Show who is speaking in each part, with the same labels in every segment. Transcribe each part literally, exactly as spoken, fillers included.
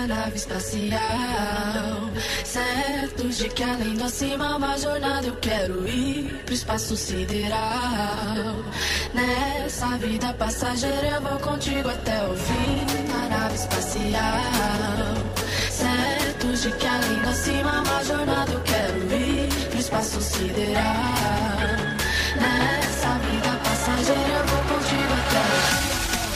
Speaker 1: uma nave espacial, certo de que além do acima uma jornada eu quero ir pro espaço sideral. Nessa vida passageira eu vou contigo até o fim. Uma nave espacial, certo de que além do acima uma jornada eu quero ir pro espaço sideral. Nessa vida passageira eu vou contigo até o fim.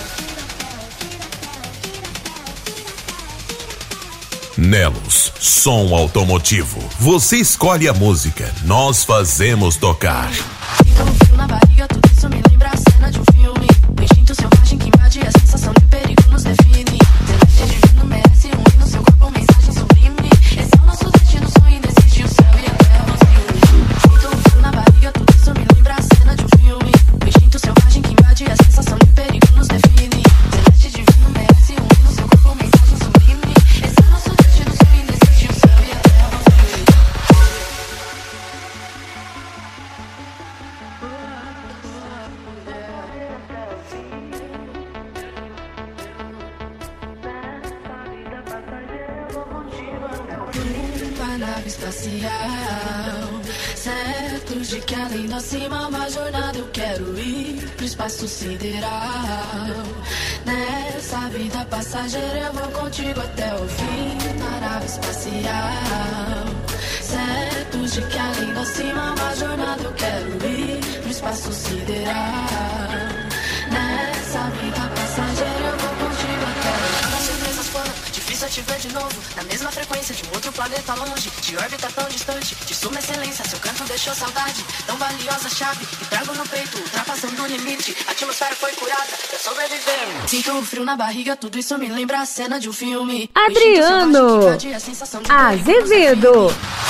Speaker 2: Nelos, som automotivo. Você escolhe a música, nós fazemos tocar.
Speaker 1: Sinto um frio na barriga, tudo isso me lembra a cena de um filme. O instinto selvagem que invade a sensação de perigo nos define. Celeste divino merece um hino, seu corpo mensagem sublime. Esse é o nosso destino, sonho desiste o céu e a terra nos une. Sinto um frio na barriga, tudo isso me lembra a cena de um filme. O instinto selvagem que invade a sensação de perigo nos define. Celeste divino merece um hino, seu corpo mensagem sublime. Esse é o nosso destino, sonho desiste o céu e a terra nos une. Uma nave espacial, certo de que além do acima uma jornada eu quero ir pro espaço sideral. Nessa vida passageira eu vou contigo até o fim. Uma nave espacial, certo de que além do acima uma jornada eu quero ir pro espaço sideral. Nessa vida passageira eu vou contigo até o fim. As surpresas foram difícil é te ver de novo, na mesma frequência de um outro planeta longe, de órbita tão distante, de suma excelência, seu canto deixou saudade, tão valiosa chave, e trago no peito, ultrapassando o limite, a atmosfera foi curada, pra sobreviver. Sinto um frio na barriga, tudo isso me lembra a cena de um filme.
Speaker 3: Adriano Azevedo.